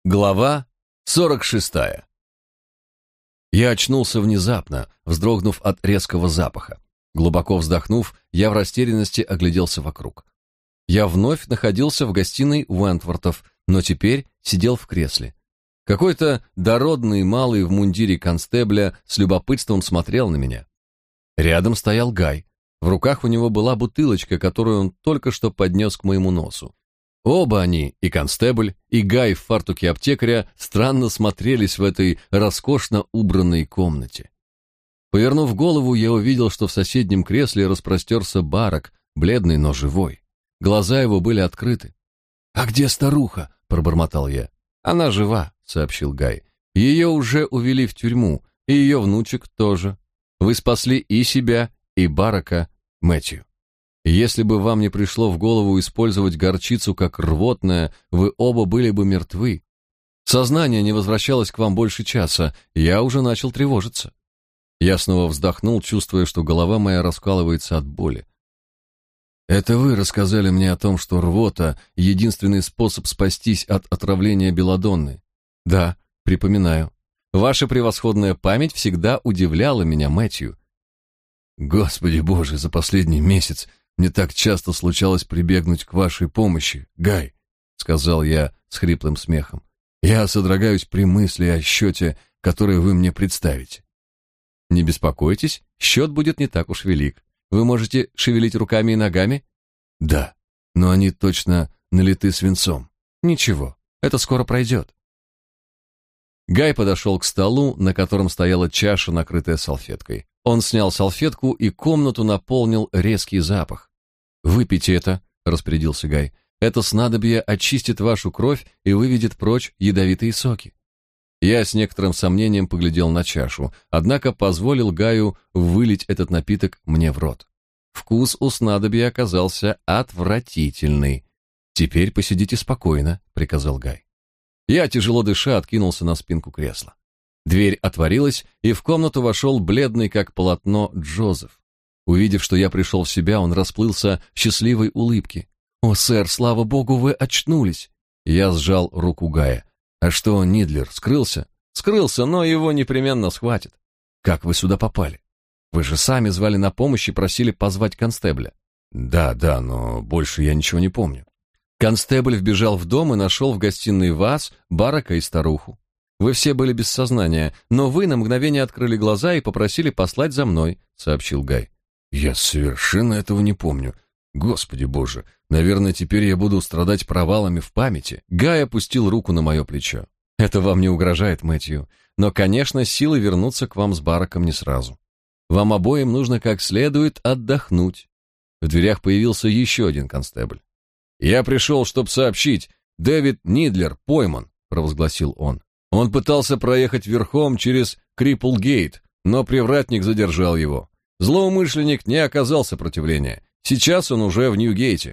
Глава 46. Я очнулся внезапно, вздрогнув от резкого запаха. Глубоко вздохнув, я в растерянности огляделся вокруг. Я вновь находился в гостиной Уэнтвортов, но теперь сидел в кресле. Какой-то дородный малый в мундире констебля с любопытством смотрел на меня. Рядом стоял Гай. В руках у него была бутылочка, которую он только что поднес к моему носу. Оба они, и констебль, и Гай в фартуке аптекаря, странно смотрелись в этой роскошно убранной комнате. Повернув голову, я увидел, что в соседнем кресле распростерся Барак, бледный, но живой. Глаза его были открыты. «А где старуха?» — пробормотал я. «Она жива», — сообщил Гай. «Ее уже увели в тюрьму, и ее внучек тоже. Вы спасли и себя, и Барака, Мэтью. Если бы вам не пришло в голову использовать горчицу как рвотное, вы оба были бы мертвы. Сознание не возвращалось к вам больше часа, и я уже начал тревожиться». Я снова вздохнул, чувствуя, что голова моя раскалывается от боли. «Это вы рассказали мне о том, что рвота — единственный способ спастись от отравления белладонны?» «Да, припоминаю. Ваша превосходная память всегда удивляла меня, Мэтью». «Господи Боже, за последний месяц мне так часто случалось прибегнуть к вашей помощи, Гай», — сказал я с хриплым смехом. «Я содрогаюсь при мысли о счете, который вы мне представите». «Не беспокойтесь, счет будет не так уж велик. Вы можете шевелить руками и ногами?» «Да, но они точно налиты свинцом». «Ничего, это скоро пройдет». Гай подошел к столу, на котором стояла чаша, накрытая салфеткой. Он снял салфетку, и комнату наполнил резкий запах. «Выпейте это», — распорядился Гай. «Это снадобье очистит вашу кровь и выведет прочь ядовитые соки». Я с некоторым сомнением поглядел на чашу, однако позволил Гаю вылить этот напиток мне в рот. Вкус у снадобья оказался отвратительный. «Теперь посидите спокойно», — приказал Гай. Я, тяжело дыша, откинулся на спинку кресла. Дверь отворилась, и в комнату вошел бледный, как полотно, Джозеф. Увидев, что я пришел в себя, он расплылся в счастливой улыбке. «О, сэр, слава богу, вы очнулись!» Я сжал руку Гая. «А что, Нидлер, скрылся?» «Скрылся, но его непременно схватят». «Как вы сюда попали? Вы же сами звали на помощь и просили позвать констебля». «Да, но больше я ничего не помню». Констебль вбежал в дом и нашел в гостиной вас, Барака и старуху. Вы все были без сознания, но вы на мгновение открыли глаза и попросили послать за мной», — сообщил Гай. «Я совершенно этого не помню. Господи Боже, наверное, теперь я буду страдать провалами в памяти». Гай опустил руку на мое плечо. «Это вам не угрожает, Мэтью, но, конечно, силы вернутся к вам с Бараком не сразу. Вам обоим нужно как следует отдохнуть». В дверях появился еще один констебль. «Я пришел, чтобы сообщить, Дэвид Нидлер пойман», — провозгласил он. «Он пытался проехать верхом через Крипплгейт, но привратник задержал его. Злоумышленник не оказал сопротивления. Сейчас он уже в Ньюгейте».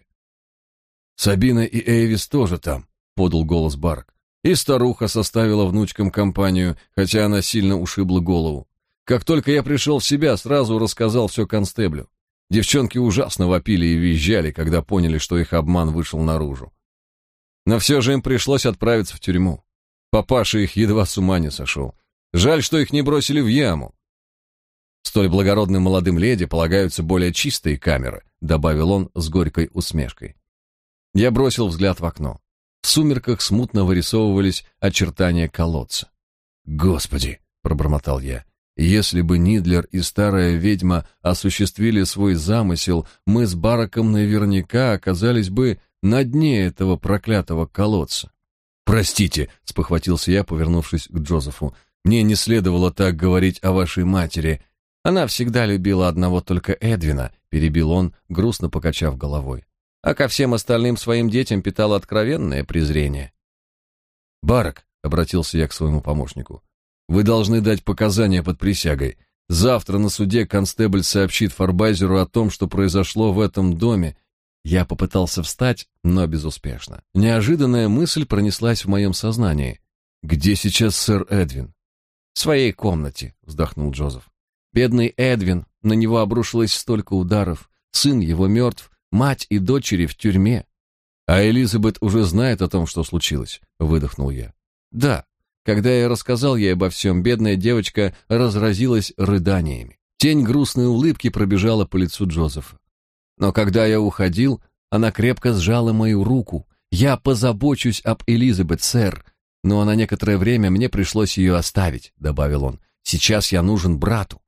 «Сабина и Эйвис тоже там», — подал голос Барак. «И старуха составила внучкам компанию, хотя она сильно ушибла голову. Как только я пришел в себя, сразу рассказал все констеблю. Девчонки ужасно вопили и визжали, когда поняли, что их обман вышел наружу. Но все же им пришлось отправиться в тюрьму. Папаша их едва с ума не сошел. Жаль, что их не бросили в яму». «Столь благородным молодым леди полагаются более чистые камеры», — добавил он с горькой усмешкой. Я бросил взгляд в окно. В сумерках смутно вырисовывались очертания колодца. «Господи!» — пробормотал я. «Если бы Нидлер и старая ведьма осуществили свой замысел, мы с Бараком наверняка оказались бы на дне этого проклятого колодца». «Простите», — спохватился я, повернувшись к Джозефу. «Мне не следовало так говорить о вашей матери. Она всегда любила одного только Эдвина», — перебил он, грустно покачав головой. «А ко всем остальным своим детям питала откровенное презрение». «Барак», — обратился я к своему помощнику, — «вы должны дать показания под присягой. Завтра на суде констебль сообщит Форбайзеру о том, что произошло в этом доме». Я попытался встать, но безуспешно. Неожиданная мысль пронеслась в моем сознании. «Где сейчас сэр Эдвин?» «В своей комнате», — вздохнул Джозеф. «Бедный Эдвин, на него обрушилось столько ударов. Сын его мертв, мать и дочери в тюрьме». «А Элизабет уже знает о том, что случилось», — выдохнул я. Да, когда я рассказал ей обо всем, бедная девочка разразилась рыданиями. Тень грустной улыбки пробежала по лицу Джозефа. Но когда я уходил, она крепко сжала мою руку. «Я позабочусь об Элизабет, сэр, но на некоторое время мне пришлось ее оставить», — добавил он. «Сейчас я нужен брату».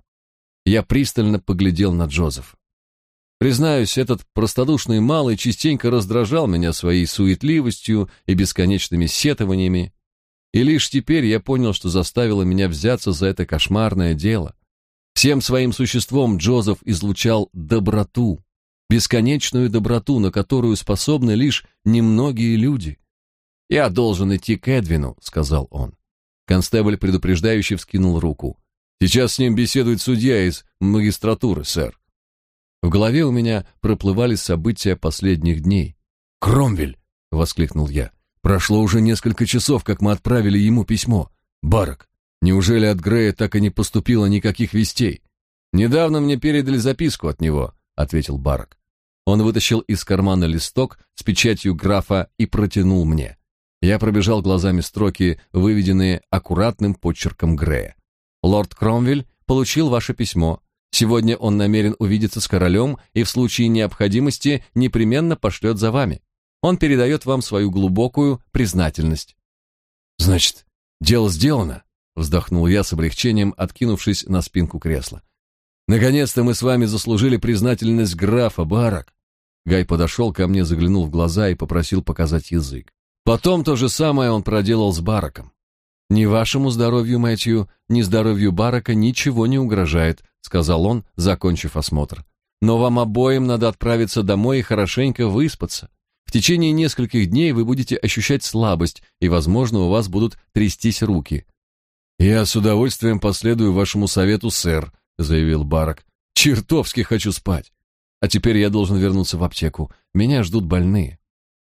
Я пристально поглядел на Джозефа. Признаюсь, этот простодушный малый частенько раздражал меня своей суетливостью и бесконечными сетованиями, и лишь теперь я понял, что заставило меня взяться за это кошмарное дело. Всем своим существом Джозеф излучал доброту, бесконечную доброту, на которую способны лишь немногие люди. «Я должен идти к Эдвину», — сказал он. Констебль предупреждающе вскинул руку. «Сейчас с ним беседует судья из магистратуры, сэр». В голове у меня проплывали события последних дней. «Кромвель!» — воскликнул я. «Прошло уже несколько часов, как мы отправили ему письмо. Барак, неужели от Грея так и не поступило никаких вестей?» «Недавно мне передали записку от него», — ответил Барак. Он вытащил из кармана листок с печатью графа и протянул мне. Я пробежал глазами строки, выведенные аккуратным почерком Грея. «Лорд Кромвель получил ваше письмо. Сегодня он намерен увидеться с королем и в случае необходимости непременно пошлет за вами. Он передает вам свою глубокую признательность». «Значит, дело сделано», — вздохнул я с облегчением, откинувшись на спинку кресла. «Наконец-то мы с вами заслужили признательность графа, Барак». Гай подошел ко мне, заглянул в глаза и попросил показать язык. Потом то же самое он проделал с Бараком. «Ни вашему здоровью, Мэтью, ни здоровью Барака ничего не угрожает», — сказал он, закончив осмотр. «Но вам обоим надо отправиться домой и хорошенько выспаться. В течение нескольких дней вы будете ощущать слабость, и, возможно, у вас будут трястись руки». «Я с удовольствием последую вашему совету, сэр», — заявил Барак. «Чертовски хочу спать. А теперь я должен вернуться в аптеку. Меня ждут больные».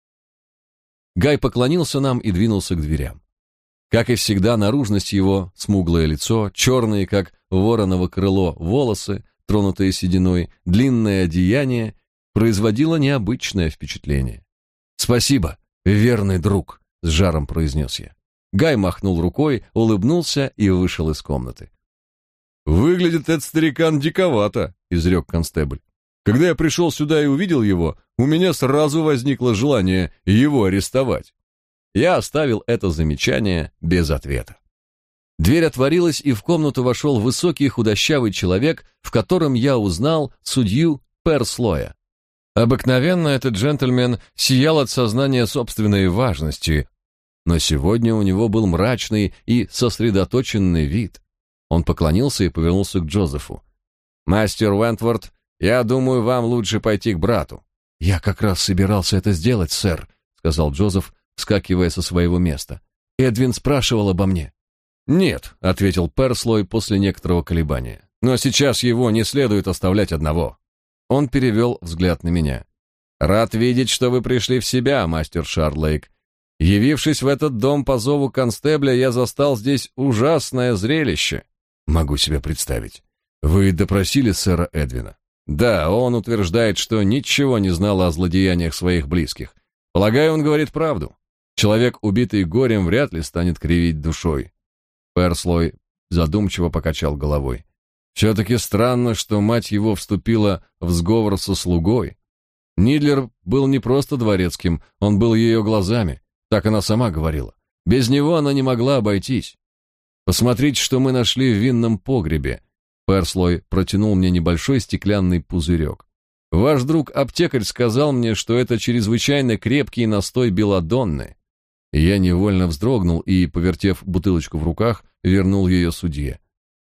Гай поклонился нам и двинулся к дверям. Как и всегда, наружность его, смуглое лицо, черные, как вороново крыло, волосы, тронутые сединой, длинное одеяние, производило необычное впечатление. «Спасибо, верный друг», — с жаром произнес я. Гай махнул рукой, улыбнулся и вышел из комнаты. «Выглядит этот старикан диковато», — изрек констебль. «Когда я пришел сюда и увидел его, у меня сразу возникло желание его арестовать». Я оставил это замечание без ответа. Дверь отворилась, и в комнату вошел высокий худощавый человек, в котором я узнал судью Перслоя. Обыкновенно этот джентльмен сиял от сознания собственной важности, но сегодня у него был мрачный и сосредоточенный вид. Он поклонился и повернулся к Джозефу. «Мастер Уэнтворд, я думаю, вам лучше пойти к брату». «Я как раз собирался это сделать, сэр», — сказал Джозеф, вскакивая со своего места. «Эдвин спрашивал обо мне». «Нет», — ответил Перслой после некоторого колебания. «Но сейчас его не следует оставлять одного». Он перевел взгляд на меня. «Рад видеть, что вы пришли в себя, мастер Шардлейк. Явившись в этот дом по зову констебля, я застал здесь ужасное зрелище». «Могу себе представить. Вы допросили сэра Эдвина?» «Да, он утверждает, что ничего не знал о злодеяниях своих близких. Полагаю, он говорит правду. Человек, убитый горем, вряд ли станет кривить душой». Перслой задумчиво покачал головой. «Все-таки странно, что мать его вступила в сговор со слугой. Нидлер был не просто дворецким, он был ее глазами, так она сама говорила. Без него она не могла обойтись. Посмотрите, что мы нашли в винном погребе». Перслой протянул мне небольшой стеклянный пузырек. «Ваш друг-аптекарь сказал мне, что это чрезвычайно крепкий настой белладонны». Я невольно вздрогнул и, повертев бутылочку в руках, вернул ее судье.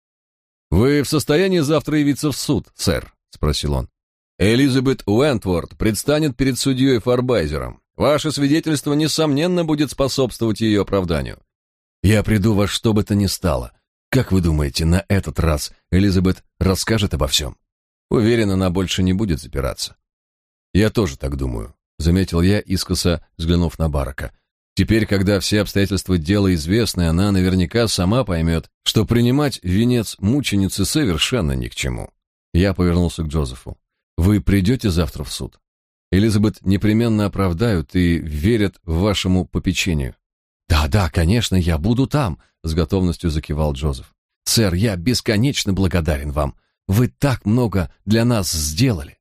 «Вы в состоянии завтра явиться в суд, сэр?» — спросил он. «Элизабет Уэнтворд предстанет перед судьей Форбайзером. Ваше свидетельство, несомненно, будет способствовать ее оправданию». «Я приду во что бы то ни стало. Как вы думаете, на этот раз Элизабет расскажет обо всем?» «Уверен, она больше не будет запираться». «Я тоже так думаю», — заметил я, искоса взглянув на Барака. «Теперь, когда все обстоятельства дела известны, она наверняка сама поймет, что принимать венец мученицы совершенно ни к чему». Я повернулся к Джозефу. «Вы придете завтра в суд? Элизабет непременно оправдают и верят вашему попечению». «Да, конечно, я буду там», — с готовностью закивал Джозеф. «Сэр, я бесконечно благодарен вам. Вы так много для нас сделали».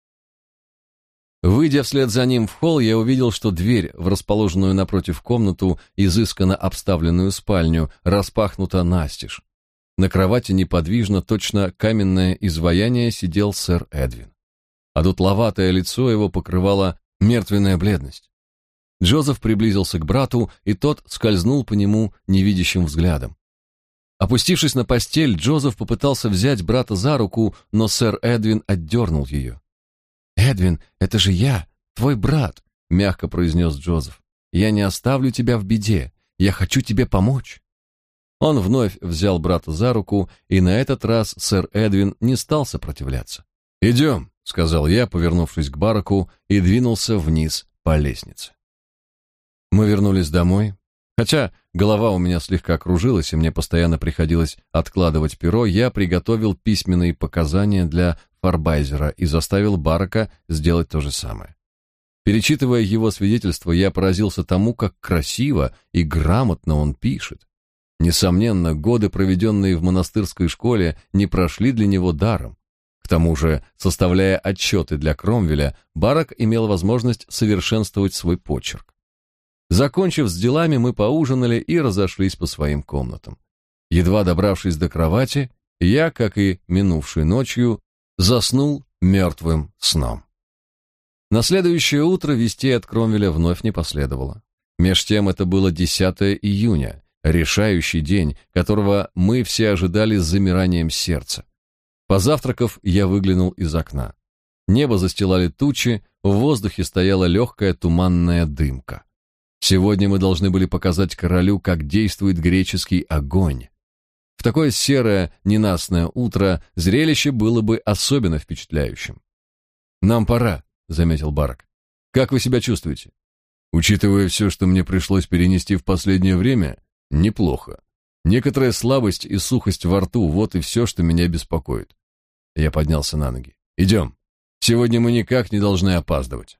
Выйдя вслед за ним в холл, я увидел, что дверь в расположенную напротив комнату, изысканно обставленную спальню, распахнута настежь. На кровати неподвижно, точно каменное изваяние, сидел сэр Эдвин. А дутловатое лицо его покрывала мертвенная бледность. Джозеф приблизился к брату, и тот скользнул по нему невидящим взглядом. Опустившись на постель, Джозеф попытался взять брата за руку, но сэр Эдвин отдернул ее. «Эдвин, это же я, твой брат», — мягко произнес Джозеф. «Я не оставлю тебя в беде. Я хочу тебе помочь». Он вновь взял брата за руку, и на этот раз сэр Эдвин не стал сопротивляться. «Идем», — сказал я, повернувшись к Бараку, и двинулся вниз по лестнице. Мы вернулись домой. Хотя голова у меня слегка кружилась, и мне постоянно приходилось откладывать перо, я приготовил письменные показания для Фарбайзера и заставил Барака сделать то же самое. Перечитывая его свидетельство, я поразился тому, как красиво и грамотно он пишет. Несомненно, годы, проведенные в монастырской школе, не прошли для него даром. К тому же, составляя отчеты для Кромвеля, Барак имел возможность совершенствовать свой почерк. Закончив с делами, мы поужинали и разошлись по своим комнатам. Едва добравшись до кровати, я, как и минувшей ночью, заснул мертвым сном. На следующее утро вестей от Кромвеля вновь не последовало. Меж тем это было 10 июня, решающий день, которого мы все ожидали с замиранием сердца. Позавтракав, я выглянул из окна. Небо застилали тучи, в воздухе стояла легкая туманная дымка. Сегодня мы должны были показать королю, как действует греческий огонь. В такое серое, ненастное утро зрелище было бы особенно впечатляющим. «Нам пора», — заметил Барак. «Как вы себя чувствуете?» «Учитывая все, что мне пришлось перенести в последнее время, неплохо. Некоторая слабость и сухость во рту — вот и все, что меня беспокоит». Я поднялся на ноги. «Идем. Сегодня мы никак не должны опаздывать».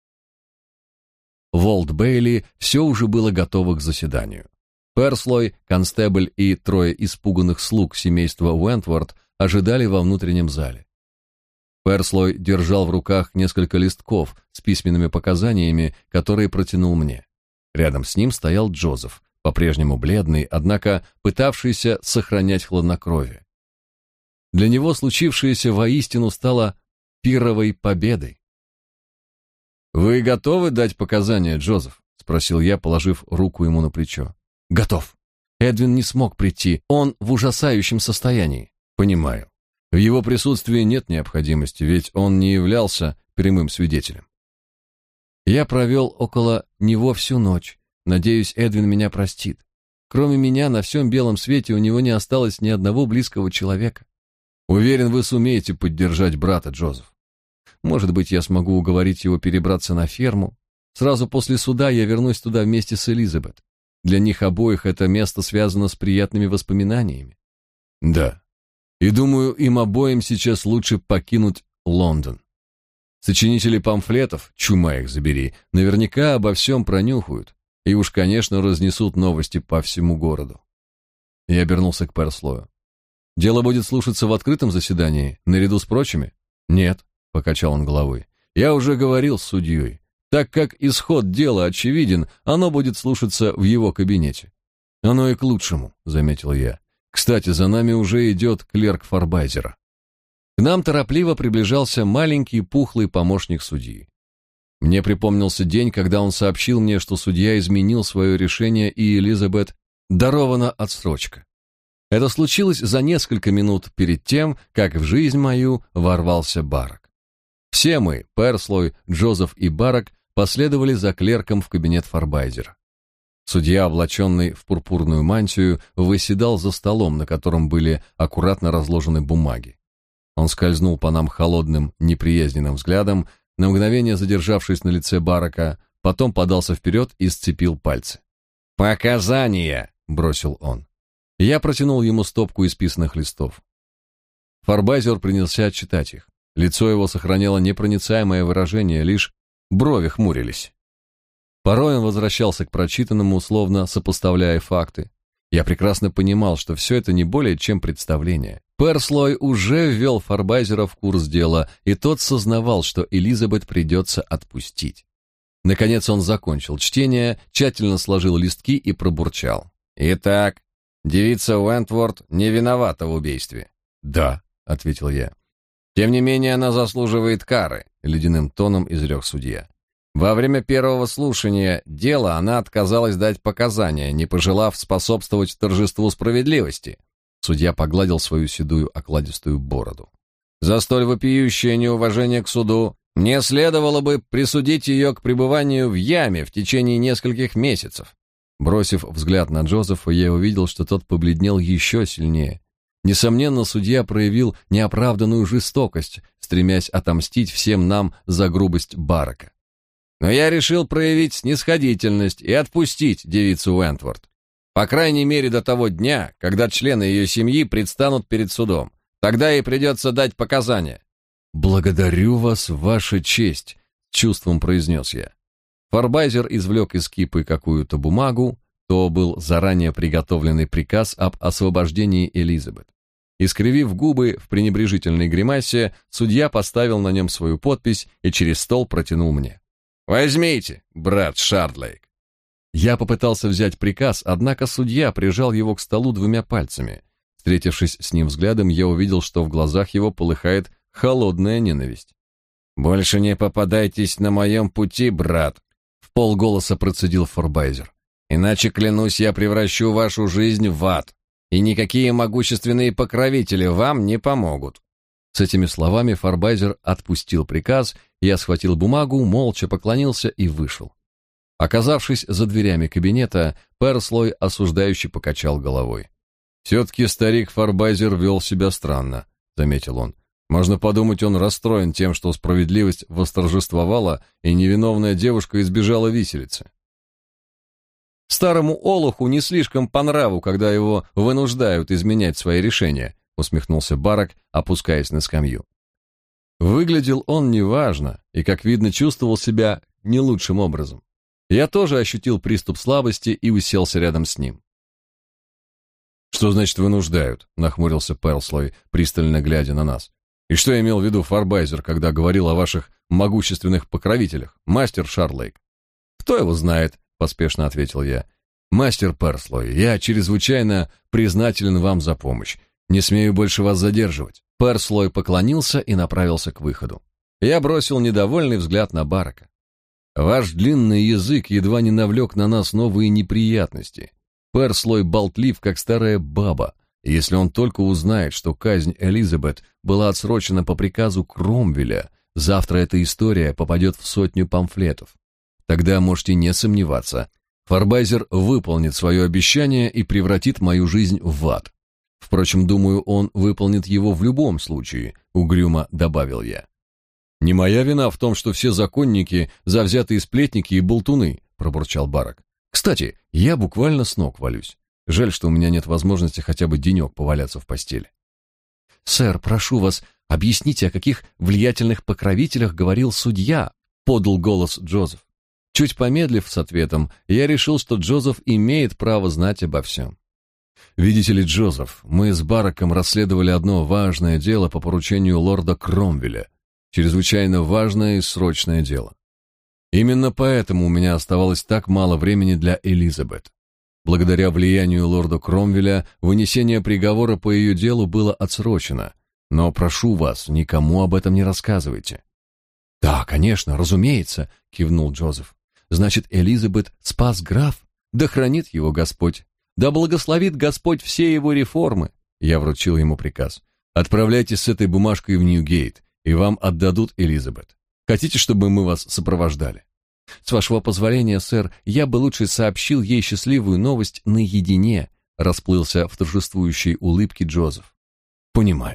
В Олд-Бейли все уже было готово к заседанию. Перслой, констебль и 3 испуганных слуг семейства Уэнтворд ожидали во внутреннем зале. Перслой держал в руках несколько листков с письменными показаниями, которые протянул мне. Рядом с ним стоял Джозеф, по-прежнему бледный, однако пытавшийся сохранять хладнокровие. Для него случившееся воистину стало пирровой победой. «Вы готовы дать показания, Джозеф?» — спросил я, положив руку ему на плечо. «Готов. Эдвин не смог прийти, он в ужасающем состоянии». «Понимаю. В его присутствии нет необходимости, ведь он не являлся прямым свидетелем». Я провел около него всю ночь. Надеюсь, Эдвин меня простит. Кроме меня, на всем белом свете у него не осталось ни одного близкого человека. Уверен, вы сумеете поддержать брата, Джозеф. Может быть, я смогу уговорить его перебраться на ферму. Сразу после суда я вернусь туда вместе с Элизабет. Для них обоих это место связано с приятными воспоминаниями. Да. И думаю, им обоим сейчас лучше покинуть Лондон. Сочинители памфлетов, чума их забери, наверняка обо всем пронюхают. И уж, конечно, разнесут новости по всему городу. Я обернулся к Перслою. Дело будет слушаться в открытом заседании, наряду с прочими? Нет. — покачал он головой. «Я уже говорил с судьей. Так как исход дела очевиден, оно будет слушаться в его кабинете». «Оно и к лучшему», — заметил я. «Кстати, за нами уже идет клерк Фарбайзера». К нам торопливо приближался маленький пухлый помощник судьи. Мне припомнился день, когда он сообщил мне, что судья изменил свое решение, и Элизабет дарована отсрочка. Это случилось за несколько минут перед тем, как в жизнь мою ворвался Барак. Все мы, Перслой, Джозеф и Барак, последовали за клерком в кабинет Фарбайзера. Судья, облаченный в пурпурную мантию, восседал за столом, на котором были аккуратно разложены бумаги. Он скользнул по нам холодным, неприязненным взглядом, на мгновение задержавшись на лице Барака, потом подался вперед и сцепил пальцы. «Показания!» — бросил он. Я протянул ему стопку исписанных листов. Фарбайзер принялся читать их. Лицо его сохраняло непроницаемое выражение, лишь брови хмурились. Порой он возвращался к прочитанному, условно сопоставляя факты. Я прекрасно понимал, что все это не более чем представление. Перслой уже ввел Фарбайзера в курс дела, и тот сознавал, что Элизабет придется отпустить. Наконец он закончил чтение, тщательно сложил листки и пробурчал. «Итак, девица Уэнтворд не виновата в убийстве?» «Да», — ответил я. «Тем не менее она заслуживает кары», — ледяным тоном изрек судья. «Во время первого слушания дела она отказалась дать показания, не пожелав способствовать торжеству справедливости». Судья погладил свою седую окладистую бороду. «За столь вопиющее неуважение к суду мне следовало бы присудить ее к пребыванию в яме в течение нескольких месяцев». Бросив взгляд на Джозефа, я увидел, что тот побледнел еще сильнее. Несомненно, судья проявил неоправданную жестокость, стремясь отомстить всем нам за грубость Барака. Но я решил проявить снисходительность и отпустить девицу Уэнтворд. По крайней мере, до того дня, когда члены ее семьи предстанут перед судом. Тогда ей придется дать показания. «Благодарю вас, ваша честь», — чувством произнес я. Фарбайзер извлек из кипы какую-то бумагу, то был заранее приготовленный приказ об освобождении Элизабет. Искривив губы в пренебрежительной гримасе, судья поставил на нем свою подпись и через стол протянул мне. «Возьмите, брат Шардлейк». Я попытался взять приказ, однако судья прижал его к столу двумя пальцами. Встретившись с ним взглядом, я увидел, что в глазах его полыхает холодная ненависть. «Больше не попадайтесь на моем пути, брат», — вполголоса процедил Фарбайзер. «Иначе, клянусь, я превращу вашу жизнь в ад, и никакие могущественные покровители вам не помогут». С этими словами Фарбайзер отпустил приказ, я схватил бумагу, молча поклонился и вышел. Оказавшись за дверями кабинета, Перслой осуждающе покачал головой. «Все-таки старик Фарбайзер вел себя странно», — заметил он. «Можно подумать, он расстроен тем, что справедливость восторжествовала, и невиновная девушка избежала виселицы». «Старому олуху не слишком по нраву, когда его вынуждают изменять свои решения», — усмехнулся Барак, опускаясь на скамью. Выглядел он неважно и, как видно, чувствовал себя не лучшим образом. Я тоже ощутил приступ слабости и уселся рядом с ним. «Что значит вынуждают?» — нахмурился Перслой, пристально глядя на нас. «И что имел в виду Фарбайзер, когда говорил о ваших могущественных покровителях, мастер Шардлейк?» «Кто его знает?» — поспешно ответил я. «Мастер Перслой, я чрезвычайно признателен вам за помощь. Не смею больше вас задерживать». Перслой поклонился и направился к выходу. Я бросил недовольный взгляд на Барака. «Ваш длинный язык едва не навлек на нас новые неприятности. Перслой болтлив, как старая баба. Если он только узнает, что казнь Элизабет была отсрочена по приказу Кромвеля, завтра эта история попадет в 100 памфлетов. Тогда можете не сомневаться, Фарбайзер выполнит свое обещание и превратит мою жизнь в ад. Впрочем, думаю, он выполнит его в любом случае», — угрюмо добавил я. «Не моя вина в том, что все законники — завзятые сплетники и болтуны», — пробурчал Барак. «Кстати, я буквально с ног валюсь. Жаль, что у меня нет возможности хотя бы денек поваляться в постели». «Сэр, прошу вас, объясните, о каких влиятельных покровителях говорил судья», — подал голос Джозеф. Чуть помедлив с ответом, я решил, что Джозеф имеет право знать обо всем. «Видите ли, Джозеф, мы с Бараком расследовали одно важное дело по поручению лорда Кромвеля. Чрезвычайно важное и срочное дело. Именно поэтому у меня оставалось так мало времени для Элизабет. Благодаря влиянию лорда Кромвеля вынесение приговора по ее делу было отсрочено, но прошу вас, никому об этом не рассказывайте». «Да, конечно, разумеется», — кивнул Джозеф. «Значит, Элизабет спас граф? Да хранит его Господь! Да благословит Господь все его реформы!» Я вручил ему приказ. «Отправляйтесь с этой бумажкой в Ньюгейт, и вам отдадут Элизабет. Хотите, чтобы мы вас сопровождали?» «С вашего позволения, сэр, я бы лучше сообщил ей счастливую новость наедине», расплылся в торжествующей улыбке Джозеф. «Понимаю».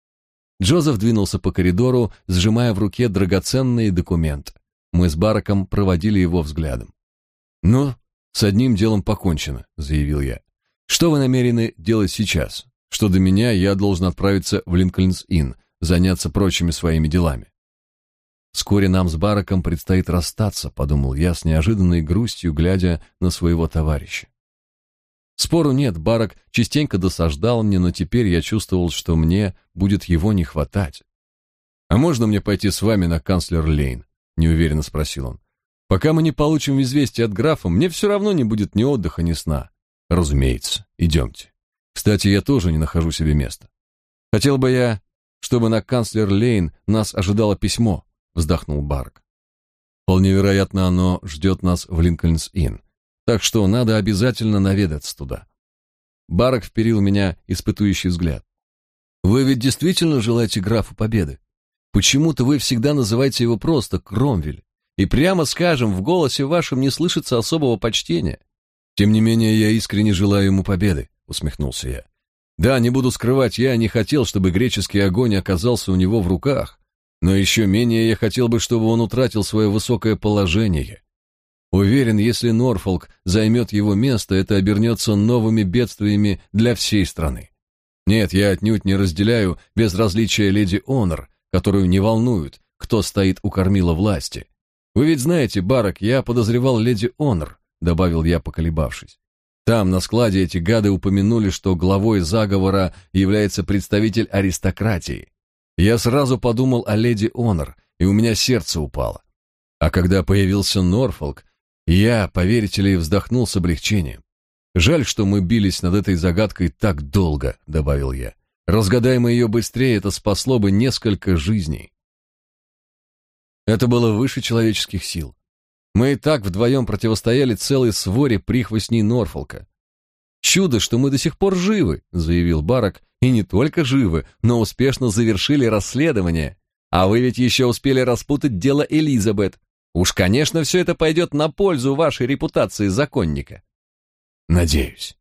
Джозеф двинулся по коридору, сжимая в руке драгоценный документ. Мы с Бараком проводили его взглядом. «Ну, с одним делом покончено», — заявил я. «Что вы намерены делать сейчас? Что до меня, я должен отправиться в Линкольнс-Инн, заняться прочими своими делами». Вскоре нам с Бараком предстоит расстаться, подумал я с неожиданной грустью, глядя на своего товарища. Спору нет, Барак частенько досаждал мне, но теперь я чувствовал, что мне будет его не хватать. «А можно мне пойти с вами на Канцлер-Лейн?» — неуверенно спросил он. «Пока мы не получим известие от графа, мне все равно не будет ни отдыха, ни сна». «Разумеется, идемте. Кстати, я тоже не нахожу себе места. Хотел бы я, чтобы на Канцлер-Лейн нас ожидало письмо», — вздохнул Барак. «Вполне вероятно, оно ждет нас в Линкольнс-Инн, так что надо обязательно наведаться туда». Барак вперил в меня испытующий взгляд. «Вы ведь действительно желаете графу победы? Почему-то вы всегда называете его просто Кромвель, и прямо скажем, в голосе вашем не слышится особого почтения. Тем не менее, я искренне желаю ему победы», — усмехнулся я. «Да, не буду скрывать, я не хотел, чтобы греческий огонь оказался у него в руках, но еще менее я хотел бы, чтобы он утратил свое высокое положение. Уверен, если Норфолк займет его место, это обернется новыми бедствиями для всей страны. Нет, я отнюдь не разделяю безразличие леди Онор, которую не волнует, кто стоит у кормила власти. Вы ведь знаете, Барак, я подозревал леди Онор», — добавил я, поколебавшись. «Там, на складе, эти гады упомянули, что главой заговора является представитель аристократии. Я сразу подумал о леди Онор, и у меня сердце упало. А когда появился Норфолк, я, поверите ли, вздохнул с облегчением. Жаль, что мы бились над этой загадкой так долго», — добавил я. «Разгадай мы ее быстрее, это спасло бы несколько жизней». Это было выше человеческих сил. Мы и так вдвоем противостояли целой своре прихвостней Норфолка. «Чудо, что мы до сих пор живы», — заявил Барак, «и не только живы, но успешно завершили расследование. А вы ведь еще успели распутать дело Элизабет. Уж, конечно, все это пойдет на пользу вашей репутации законника». «Надеюсь».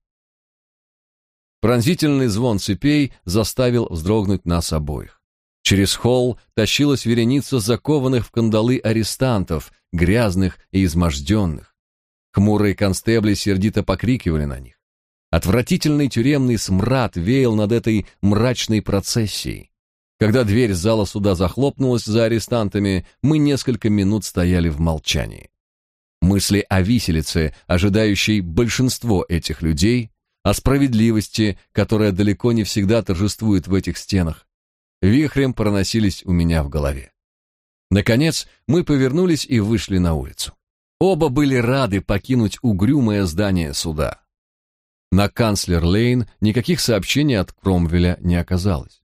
Пронзительный звон цепей заставил вздрогнуть нас обоих. Через холл тащилась вереница закованных в кандалы арестантов, грязных и изможденных. Хмурые констебли сердито покрикивали на них. Отвратительный тюремный смрад веял над этой мрачной процессией. Когда дверь зала суда захлопнулась за арестантами, мы несколько минут стояли в молчании. Мысли о виселице, ожидающей большинство этих людей, о справедливости, которая далеко не всегда торжествует в этих стенах, вихрем проносились у меня в голове. Наконец, мы повернулись и вышли на улицу. Оба были рады покинуть угрюмое здание суда. На Канцлер-Лейн никаких сообщений от Кромвеля не оказалось.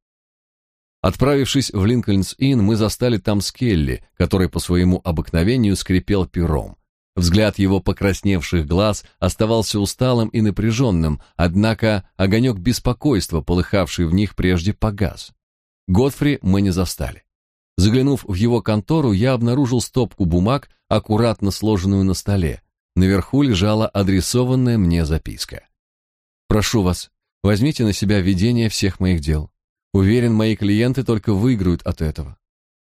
Отправившись в Линкольнс-Инн, мы застали там Скелли, который по своему обыкновению скрипел пером. Взгляд его покрасневших глаз оставался усталым и напряженным, однако огонек беспокойства, полыхавший в них прежде, погас. Годфри мы не застали. Заглянув в его контору, я обнаружил стопку бумаг, аккуратно сложенную на столе. Наверху лежала адресованная мне записка. «Прошу вас, возьмите на себя ведение всех моих дел. Уверен, мои клиенты только выиграют от этого.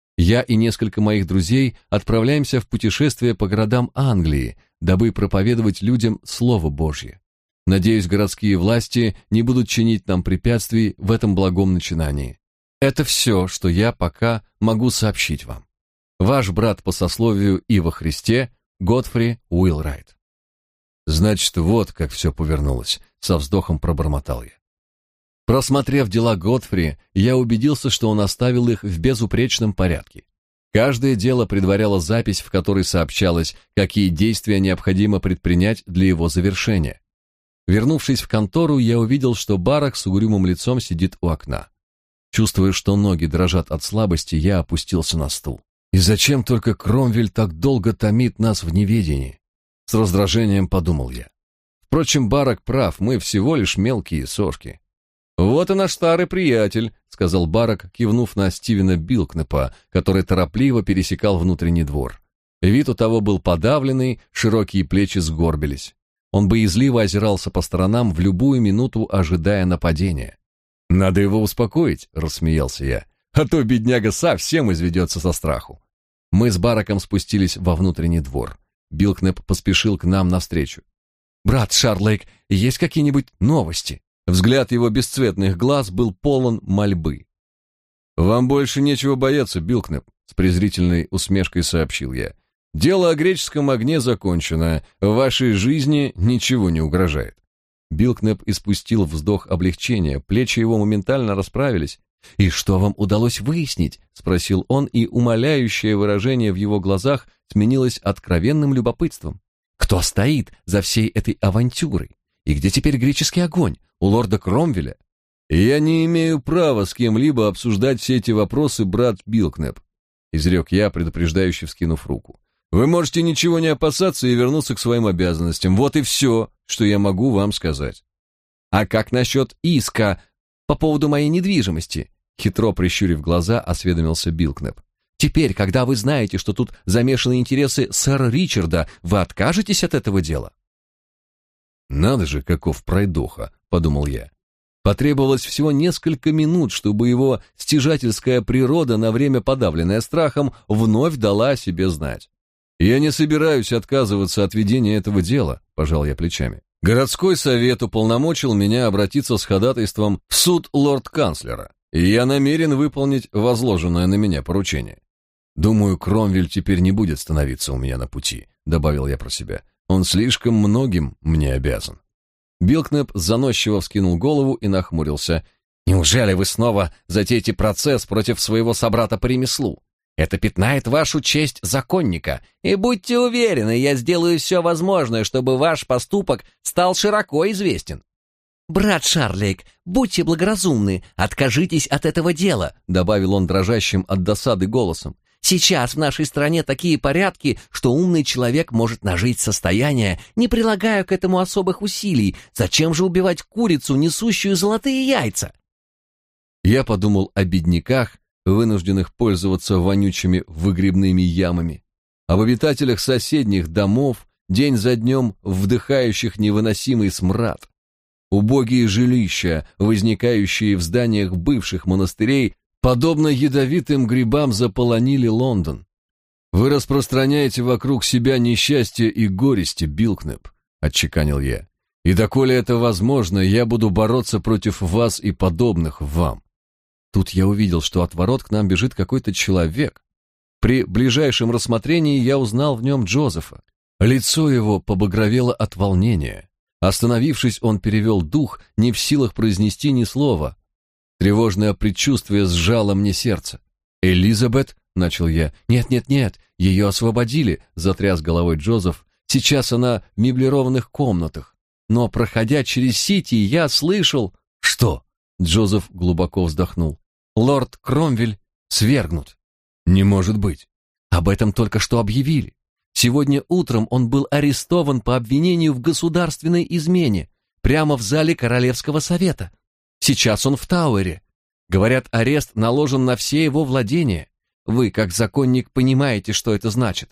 Я и несколько моих друзей отправляемся в путешествие по городам Англии, дабы проповедовать людям Слово Божье. Надеюсь, городские власти не будут чинить нам препятствий в этом благом начинании. Это все, что я пока могу сообщить вам. Ваш брат по сословию и во Христе, Годфри Уилрайт». «Значит, вот как все повернулось», — со вздохом пробормотал я. Просмотрев дела Годфри, я убедился, что он оставил их в безупречном порядке. Каждое дело предваряло запись, в которой сообщалось, какие действия необходимо предпринять для его завершения. Вернувшись в контору, я увидел, что Барак с угрюмым лицом сидит у окна. Чувствуя, что ноги дрожат от слабости, я опустился на стул. И зачем только Кромвель так долго томит нас в неведении? С раздражением подумал я. Впрочем, Барак прав, мы всего лишь мелкие сошки. «Вот и наш старый приятель», — сказал Барак, кивнув на Стивена Билкнепа, который торопливо пересекал внутренний двор. Вид у того был подавленный, широкие плечи сгорбились. Он боязливо озирался по сторонам, в любую минуту ожидая нападения. «Надо его успокоить», — рассмеялся я, «а то бедняга совсем изведется со страху». Мы с Бараком спустились во внутренний двор. Билкнеп поспешил к нам навстречу. «Брат Шарлейк, есть какие-нибудь новости?» Взгляд его бесцветных глаз был полон мольбы. «Вам больше нечего бояться, Билкнеп», с презрительной усмешкой сообщил я. Дело о греческом огне закончено, в вашей жизни ничего не угрожает. Билкнеп испустил вздох облегчения, плечи его моментально расправились. «И что вам удалось выяснить?» — спросил он, и умоляющее выражение в его глазах сменилось откровенным любопытством. «Кто стоит за всей этой авантюрой? И где теперь греческий огонь? У лорда Кромвеля?» «Я не имею права с кем-либо обсуждать все эти вопросы, брат Билкнеп», — изрек я, предупреждающе вскинув руку. «Вы можете ничего не опасаться и вернуться к своим обязанностям. Вот и все, что я могу вам сказать». «А как насчет иска по поводу моей недвижимости?» Хитро прищурив глаза, осведомился Билкнеп. «Теперь, когда вы знаете, что тут замешаны интересы сэра Ричарда, вы откажетесь от этого дела?» «Надо же, каков пройдоха», — подумал я. Потребовалось всего несколько минут, чтобы его стяжательская природа, на время подавленная страхом, вновь дала о себе знать. «Я не собираюсь отказываться от ведения этого дела», — пожал я плечами. «Городской совет уполномочил меня обратиться с ходатайством в суд лорд-канцлера, и я намерен выполнить возложенное на меня поручение. Думаю, Кромвель теперь не будет становиться у меня на пути», — добавил я про себя. «Он слишком многим мне обязан». Билкнеп заносчиво вскинул голову и нахмурился. «Неужели вы снова затеете процесс против своего собрата по ремеслу? Это пятнает вашу честь законника, и будьте уверены, я сделаю все возможное, чтобы ваш поступок стал широко известен». «Брат Шарлейк, будьте благоразумны, откажитесь от этого дела», добавил он дрожащим от досады голосом. «Сейчас в нашей стране такие порядки, что умный человек может нажить состояние, не прилагая к этому особых усилий. Зачем же убивать курицу, несущую золотые яйца?» Я подумал о бедняках, вынужденных пользоваться вонючими выгребными ямами, об обитателях соседних домов, день за днем вдыхающих невыносимый смрад. Убогие жилища, возникающие в зданиях бывших монастырей, подобно ядовитым грибам заполонили Лондон. «Вы распространяете вокруг себя несчастье и горести, Билкнеп», — отчеканил я. «И доколе это возможно, я буду бороться против вас и подобных вам». Тут я увидел, что от ворот к нам бежит какой-то человек. При ближайшем рассмотрении я узнал в нем Джозефа. Лицо его побагровело от волнения. Остановившись, он перевел дух, не в силах произнести ни слова. Тревожное предчувствие сжало мне сердце. «Элизабет?» — начал я. «Нет, ее освободили», — затряс головой Джозеф. «Сейчас она в меблированных комнатах. Но, проходя через Сити, я слышал...» «Что?» — Джозеф глубоко вздохнул. «Лорд Кромвель свергнут». «Не может быть». «Об этом только что объявили. Сегодня утром он был арестован по обвинению в государственной измене прямо в зале Королевского совета. Сейчас он в Тауэре. Говорят, арест наложен на все его владения. Вы, как законник, понимаете, что это значит».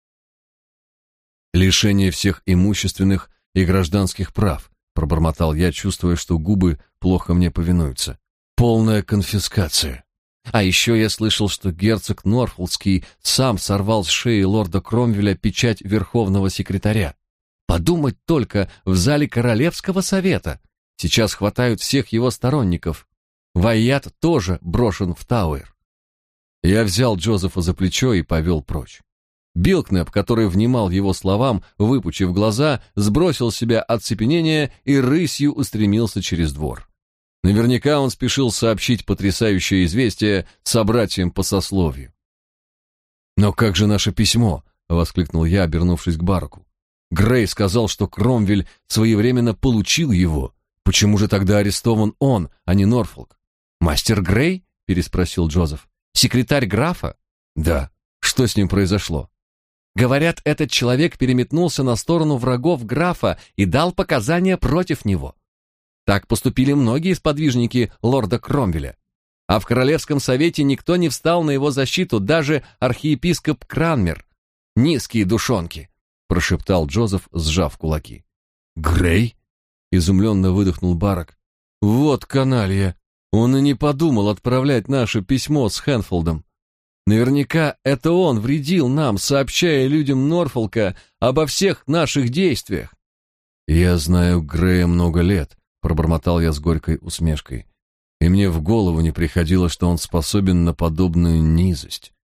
«Лишение всех имущественных и гражданских прав», — пробормотал я, чувствуя, что губы плохо мне повинуются. «Полная конфискация». А еще я слышал, что герцог Норфолкский сам сорвал с шеи лорда Кромвеля печать верховного секретаря. Подумать только, в зале Королевского совета. Сейчас хватают всех его сторонников. Вайят тоже брошен в Тауэр. Я взял Джозефа за плечо и повел прочь. Билкнеп, который внимал его словам, выпучив глаза, сбросил с себя оцепенение и рысью устремился через двор. Наверняка он спешил сообщить потрясающее известие собратьям по сословию. «Но как же наше письмо?» — воскликнул я, обернувшись к Бараку. «Грей сказал, что Кромвель своевременно получил его. Почему же тогда арестован он, а не Норфолк?» «Мастер Грей?» — переспросил Джозеф. «Секретарь графа?» «Да. Что с ним произошло?» «Говорят, этот человек переметнулся на сторону врагов графа и дал показания против него. Так поступили многие сподвижники лорда Кромвеля. А в Королевском совете никто не встал на его защиту, даже архиепископ Кранмер. Низкие душонки», — прошептал Джозеф, сжав кулаки. «Грей?» — изумленно выдохнул Барак. «Вот каналья! Он и не подумал отправлять наше письмо с Хэнфилдом. Наверняка это он вредил нам, сообщая людям Норфолка обо всех наших действиях». «Я знаю Грея много лет», — пробормотал я с горькой усмешкой. «И мне в голову не приходило, что он способен на подобную низость.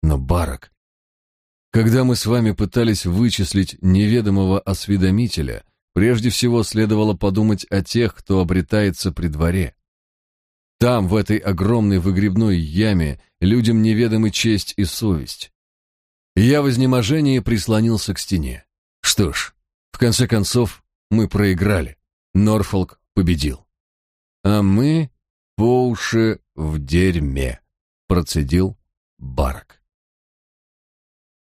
Но, Барак, когда мы с вами пытались вычислить неведомого осведомителя, прежде всего следовало подумать о тех, кто обретается при дворе. Там, в этой огромной выгребной яме, людям неведомы честь и совесть. Я в изнеможении прислонился к стене. Что ж, в конце концов, мы проиграли. Норфолк победил. А мы по уши в дерьме, процедил Барак.